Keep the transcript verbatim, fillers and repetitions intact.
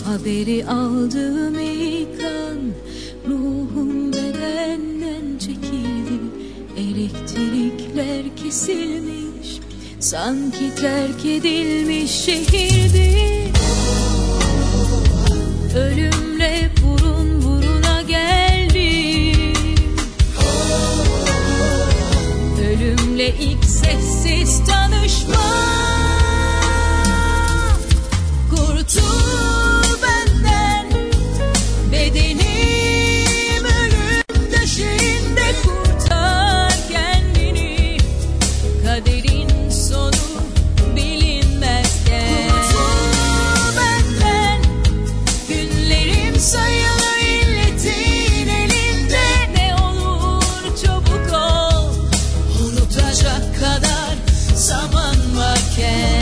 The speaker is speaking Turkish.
Haberi aldığım ilk an ruhum bedenden çekildi. Elektrikler kesilmiş, sanki terk edilmiş şehirdi. Ölümle burun buruna geldim. Ölümle ilk sessiz tanışma. Kurtul benden, bedenim ölüm döşeğinde, kurtar kendini. Kaderin sonu bilinmezken. Kurtul benden, günlerim sayılı, illetin elinde. Ne olur çabuk ol, unutacak kadar zaman varken.